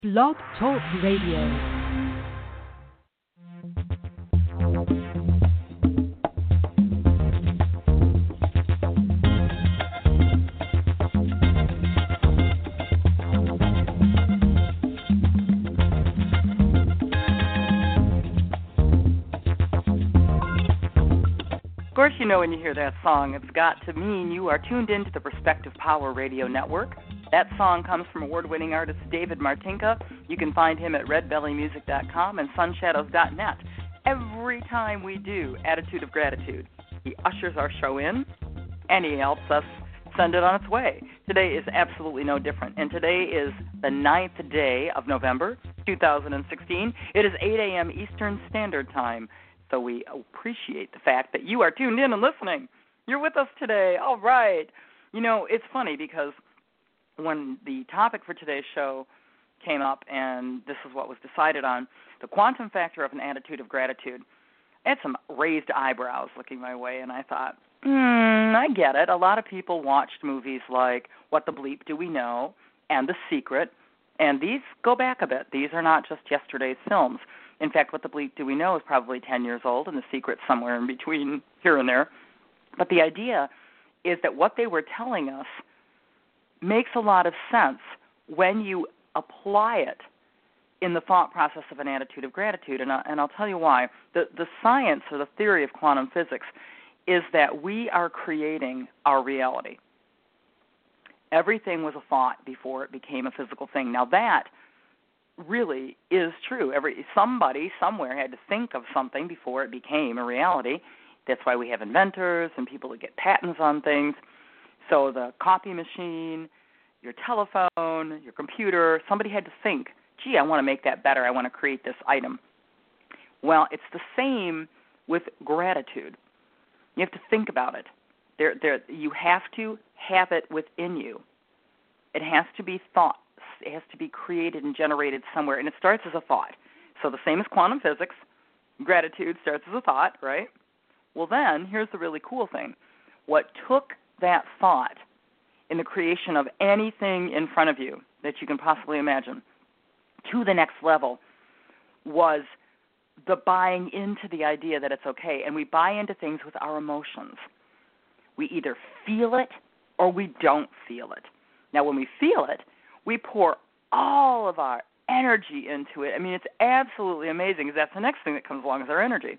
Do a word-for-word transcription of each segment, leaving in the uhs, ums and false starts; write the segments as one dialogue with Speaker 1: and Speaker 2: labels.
Speaker 1: Blog Talk Radio.
Speaker 2: Of course, you know when you hear that song, it's got to mean you are tuned into the Perspective Power Radio Network. That song comes from award-winning artist David Martinka. You can find him at red belly music dot com and sunshadows dot net. Every time we do Attitude of Gratitude, he ushers our show in, and he helps us send it on its way. Today is absolutely no different, and today is the ninth day of November, two thousand sixteen. It is eight a.m. Eastern Standard Time. So we appreciate the fact that you are tuned in and listening. You're with us today. All right. You know, it's funny because when the topic for today's show came up and this is what was decided on, the quantum factor of an attitude of gratitude, I had some raised eyebrows looking my way, and I thought, hmm, I get it. A lot of people watched movies like What the Bleep Do We Know and The Secret, and these go back a bit. These are not just yesterday's films. In fact, What the Bleep Do We Know is probably ten years old, and The Secret's somewhere in between here and there. But the idea is that what they were telling us makes a lot of sense when you apply it in the thought process of an attitude of gratitude, and, I, and I'll tell you why. The, the science or the theory of quantum physics is that we are creating our reality. Everything was a thought before it became a physical thing. Now that really is true. Every somebody somewhere had to think of something before it became a reality. That's why we have inventors and people that get patents on things. So the copy machine, your telephone, your computer, somebody had to think, gee, I want to make that better. I want to create this item. Well, it's the same with gratitude. You have to think about it. There, there, you have to have it within you. It has to be thought. It has to be created and generated somewhere, and it starts as a thought. So the same as quantum physics, gratitude starts as a thought, right? Well, then, here's the really cool thing. What took that thought in the creation of anything in front of you that you can possibly imagine to the next level was the buying into the idea that it's okay, and we buy into things with our emotions. We either feel it or we don't feel it. Now, when we feel it, we pour all of our energy into it. I mean, it's absolutely amazing because that's the next thing that comes along is our energy.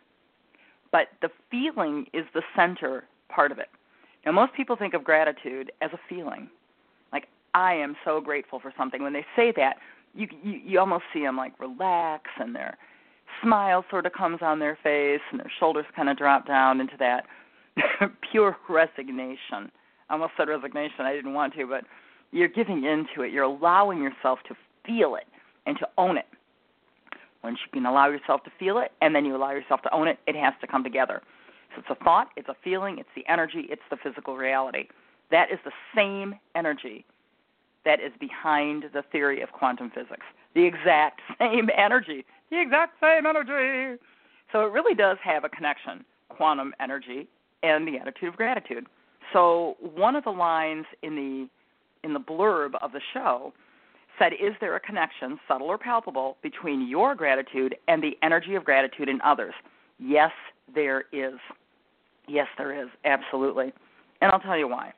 Speaker 2: But the feeling is the center part of it. Now, most people think of gratitude as a feeling. Like, I am so grateful for something. When they say that, you you, you almost see them, like, relax, and their smile sort of comes on their face, and their shoulders kind of drop down into that pure resignation. I almost said resignation. I didn't want to, but you're giving into it. You're allowing yourself to feel it and to own it. Once you can allow yourself to feel it and then you allow yourself to own it, it has to come together. So it's a thought, it's a feeling, it's the energy, it's the physical reality. That is the same energy that is behind the theory of quantum physics. The exact same energy. The exact same energy. So it really does have a connection, quantum energy and the attitude of gratitude. So one of the lines in the in the blurb of the show said, is there a connection, subtle or palpable, between your gratitude and the energy of gratitude in others? Yes, there is. Yes, there is, absolutely. And I'll tell you why.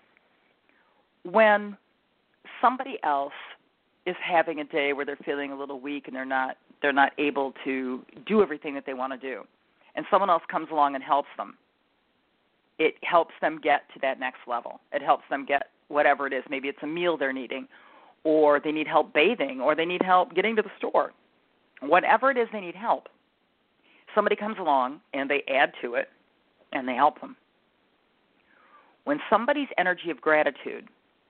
Speaker 2: When somebody else is having a day where they're feeling a little weak and they're not they're not able to do everything that they want to do, and someone else comes along and helps them, it helps them get to that next level. It helps them get whatever it is. Maybe it's a meal they're needing, or they need help bathing, or they need help getting to the store. Whatever it is they need help, somebody comes along and they add to it and they help them. When somebody's energy of gratitude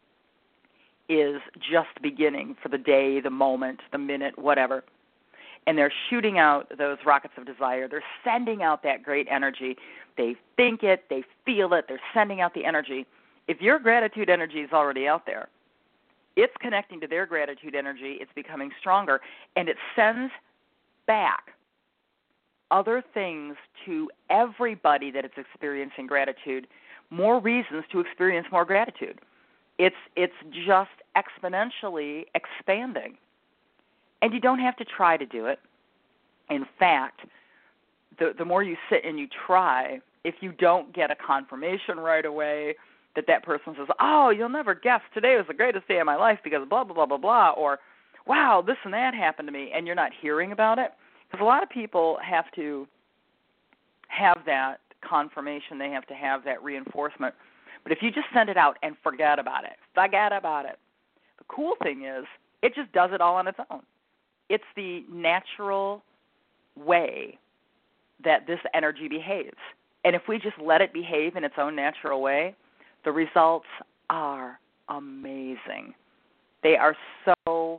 Speaker 2: is just beginning for the day, the moment, the minute, whatever, and they're shooting out those rockets of desire, they're sending out that great energy, they think it, they feel it, they're sending out the energy. If your gratitude energy is already out there, it's connecting to their gratitude energy, it's becoming stronger, and it sends back other things to everybody that is experiencing gratitude, more reasons to experience more gratitude. It's it's just exponentially expanding. And you don't have to try to do it. In fact, the the more you sit and you try, if you don't get a confirmation right away that that person says, oh, you'll never guess, today was the greatest day of my life because blah, blah, blah, blah, blah, or wow, this and that happened to me, and you're not hearing about it, because a lot of people have to have that confirmation, they have to have that reinforcement. But if you just send it out and forget about it, forget about it, the cool thing is it just does it all on its own. It's the natural way that this energy behaves. And if we just let it behave in its own natural way, the results are amazing. They are so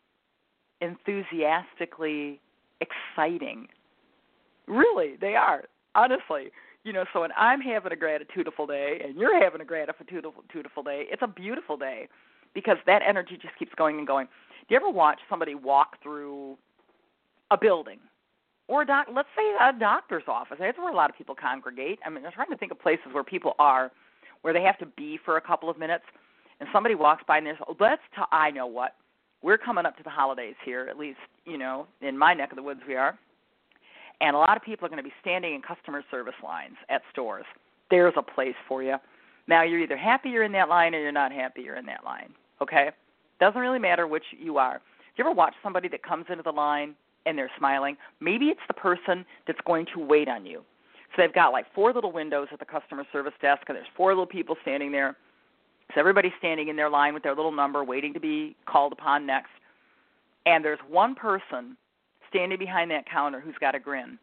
Speaker 2: enthusiastically exciting. Really, they are, honestly. You know, so when I'm having a gratitudeful day and you're having a gratitudeful day, it's a beautiful day because that energy just keeps going and going. Do you ever watch somebody walk through a building or a doc, let's say a doctor's office? That's where a lot of people congregate. I mean, I'm trying to think of places where people are, where they have to be for a couple of minutes, and somebody walks by and there's, oh, let's t- I know what. We're coming up to the holidays here, at least, you know, in my neck of the woods we are. And a lot of people are going to be standing in customer service lines at stores. There's a place for you. Now, you're either happy you're in that line or you're not happy you're in that line, okay? Doesn't really matter which you are. Do you ever watch somebody that comes into the line and they're smiling? Maybe it's the person that's going to wait on you. So they've got like four little windows at the customer service desk, and there's four little people standing there. So everybody's standing in their line with their little number, waiting to be called upon next. And there's one person standing behind that counter who's got a grin.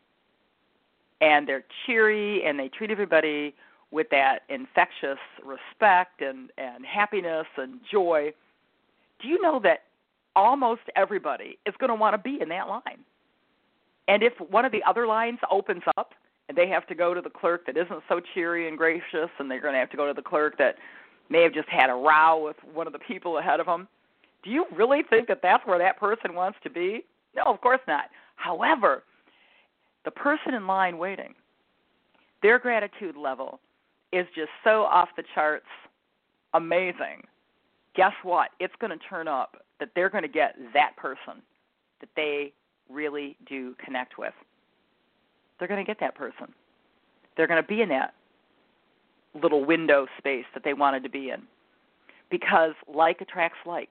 Speaker 2: And they're cheery, and they treat everybody with that infectious respect and, and happiness and joy. Do you know that almost everybody is going to want to be in that line? And if one of the other lines opens up and they have to go to the clerk that isn't so cheery and gracious, and they're going to have to go to the clerk that may have just had a row with one of the people ahead of them, do you really think that that's where that person wants to be? No, of course not. However, the person in line waiting, their gratitude level is just so off the charts amazing. Guess what? It's going to turn up that they're going to get that person that they really do connect with. They're going to get that person. They're going to be in that little window space that they wanted to be in, because like attracts like.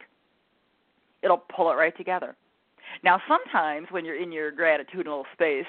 Speaker 2: It'll pull it right together. Now, sometimes when you're in your gratitudinal space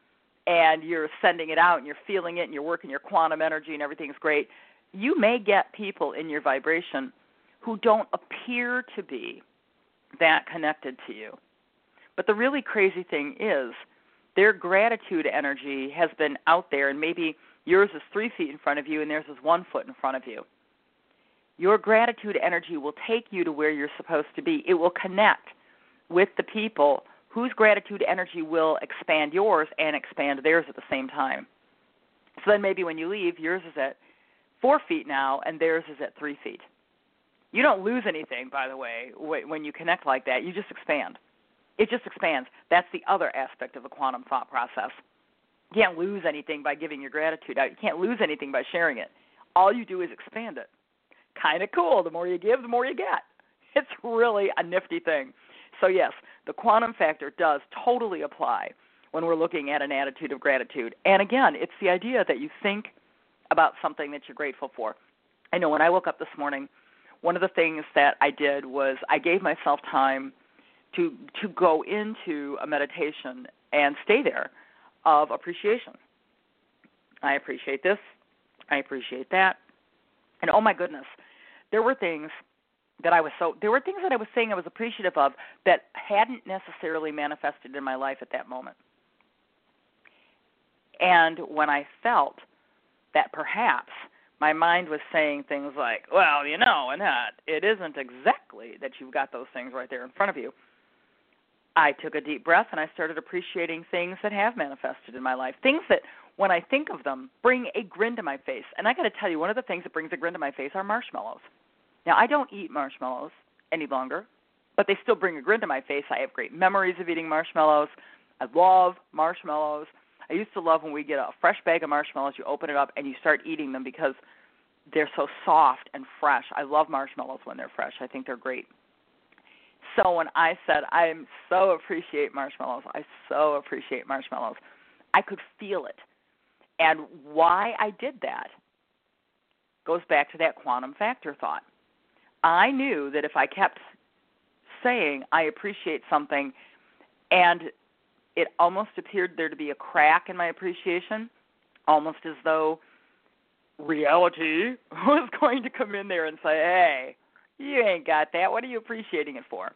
Speaker 2: and you're sending it out and you're feeling it and you're working your quantum energy and everything's great, you may get people in your vibration who don't appear to be that connected to you. But the really crazy thing is their gratitude energy has been out there, and maybe yours is three feet in front of you and theirs is one foot in front of you. Your gratitude energy will take you to where you're supposed to be. It will connect with the people whose gratitude energy will expand yours and expand theirs at the same time. So then maybe when you leave, yours is at four feet now and theirs is at three feet. You don't lose anything, by the way, when you connect like that. You just expand. It just expands. That's the other aspect of the quantum thought process. You can't lose anything by giving your gratitude out. You can't lose anything by sharing it. All you do is expand it. Kind of cool. The more you give, the more you get. It's really a nifty thing. So, yes, the quantum factor does totally apply when we're looking at an attitude of gratitude. And, again, it's the idea that you think about something that you're grateful for. I know when I woke up this morning, one of the things that I did was I gave myself time to to go into a meditation and stay there of appreciation. I appreciate this. I appreciate that. And, oh, my goodness, there were things that I was so, there were things that I was saying I was appreciative of that hadn't necessarily manifested in my life at that moment. And when I felt that perhaps my mind was saying things like, well, you know, Annette, it isn't exactly that you've got those things right there in front of you. I took a deep breath and I started appreciating things that have manifested in my life, things that when I think of them bring a grin to my face. And I got to tell you, one of the things that brings a grin to my face are marshmallows. Now, I don't eat marshmallows any longer, but they still bring a grin to my face. I have great memories of eating marshmallows. I love marshmallows. I used to love when we get a fresh bag of marshmallows, you open it up and you start eating them because they're so soft and fresh. I love marshmallows when they're fresh. I think they're great. So when I said, I so appreciate marshmallows, I so appreciate marshmallows, I could feel it. And why I did that goes back to that quantum factor thought. I knew that if I kept saying I appreciate something and it almost appeared there to be a crack in my appreciation, almost as though reality was going to come in there and say, hey, you ain't got that. What are you appreciating it for?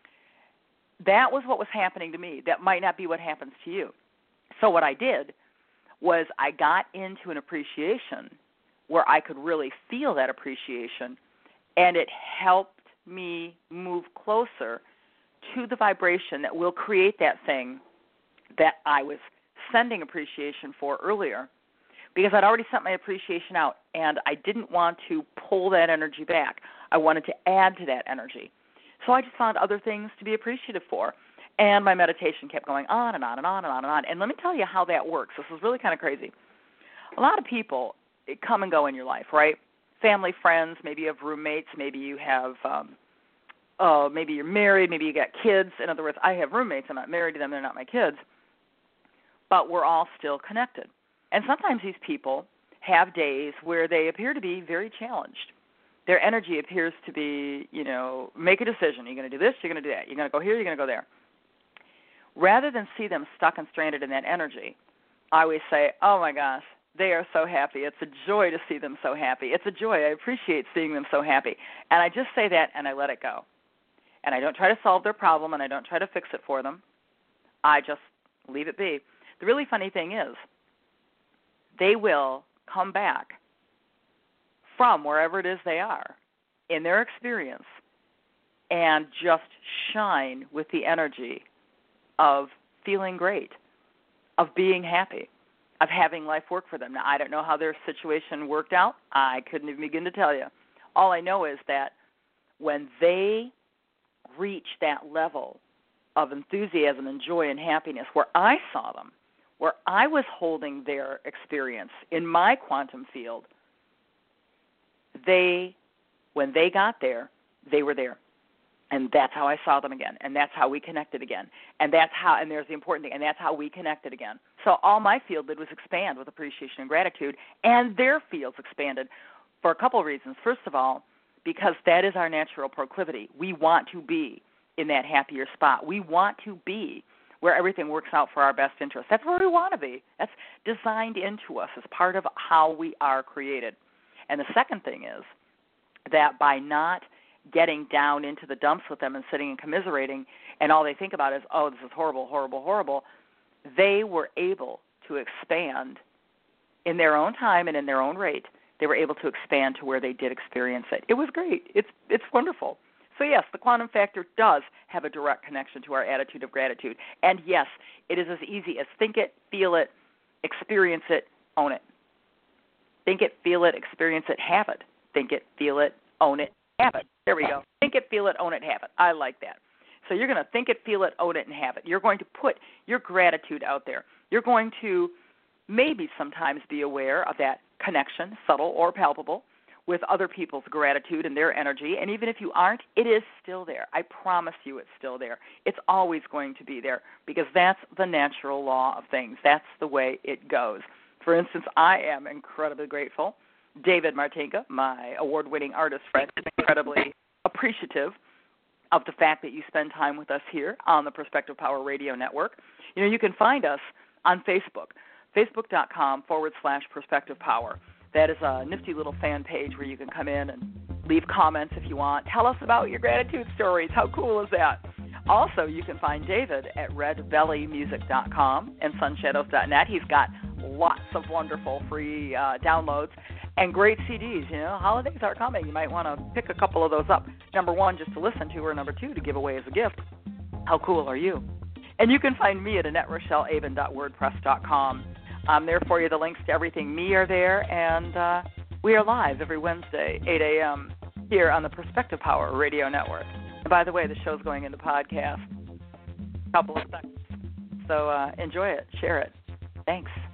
Speaker 2: That was what was happening to me. That might not be what happens to you. So what I did was I got into an appreciation where I could really feel that appreciation, and it helped me move closer to the vibration that will create that thing that I was sending appreciation for earlier, because I'd already sent my appreciation out, and I didn't want to pull that energy back. I wanted to add to that energy. So I just found other things to be appreciative for, and my meditation kept going on and on and on and on and on. And let me tell you how that works. This is really kind of crazy. A lot of people come and go in your life, right? Family, friends, maybe you have roommates, maybe you have, um, uh, maybe you're married, maybe you got kids. In other words, I have roommates. I'm not married to them. They're not my kids. But we're all still connected. And sometimes these people have days where they appear to be very challenged. Their energy appears to be, you know, make a decision. You're going to do this, you're going to do that. You're going to go here, you're going to go there. Rather than see them stuck and stranded in that energy, I always say, oh, my gosh, they are so happy. It's a joy to see them so happy. It's a joy. I appreciate seeing them so happy. And I just say that and I let it go. And I don't try to solve their problem and I don't try to fix it for them. I just leave it be. The really funny thing is they will come back from wherever it is they are in their experience and just shine with the energy of feeling great, of being happy, of having life work for them. Now, I don't know how their situation worked out. I couldn't even begin to tell you. All I know is that when they reach that level of enthusiasm and joy and happiness where I saw them, where I was holding their experience in my quantum field, they, when they got there, they were there. And that's how I saw them again. And that's how we connected again. And that's how, and there's the important thing, and that's how we connected again. So all my field did was expand with appreciation and gratitude, and their fields expanded for a couple of reasons. First of all, because that is our natural proclivity. We want to be in that happier spot. We want to be where everything works out for our best interest. That's where we want to be. That's designed into us as part of how we are created. And the second thing is that by not getting down into the dumps with them and sitting and commiserating, and all they think about is, oh, this is horrible, horrible, horrible, they were able to expand in their own time and in their own rate. They were able to expand to where they did experience it. It was great. It's it's wonderful. So, yes, the quantum factor does have a direct connection to our attitude of gratitude. And, yes, it is as easy as think it, feel it, experience it, own it. Think it, feel it, experience it, have it. Think it, feel it, own it, have it. There we go. Think it, feel it, own it, have it. I like that. So you're going to think it, feel it, own it, and have it. You're going to put your gratitude out there. You're going to maybe sometimes be aware of that connection, subtle or palpable, with other people's gratitude and their energy. And even if you aren't, it is still there. I promise you it's still there. It's always going to be there because that's the natural law of things. That's the way it goes. For instance, I am incredibly grateful. David Martinka, my award-winning artist friend, is incredibly appreciative of the fact that you spend time with us here on the Perspective Power Radio Network. You know, you can find us on Facebook, facebook.com forward slash Perspective Power. That is a nifty little fan page where you can come in and leave comments if you want. Tell us about your gratitude stories. How cool is that? Also, you can find David at red belly music dot com and sunshadows dot net. He's got lots of wonderful free uh, downloads and great C Ds. You know, holidays are coming. You might want to pick a couple of those up. Number one, just to listen to, or number two, to give away as a gift. How cool are you? And you can find me at annette rochelle avon dot wordpress dot com. I'm there for you. The links to everything me are there, and uh, we are live every Wednesday, eight a.m. here on the Perspective Power Radio Network. And by the way, the show's going into podcast. A couple of seconds. So uh, enjoy it. Share it. Thanks.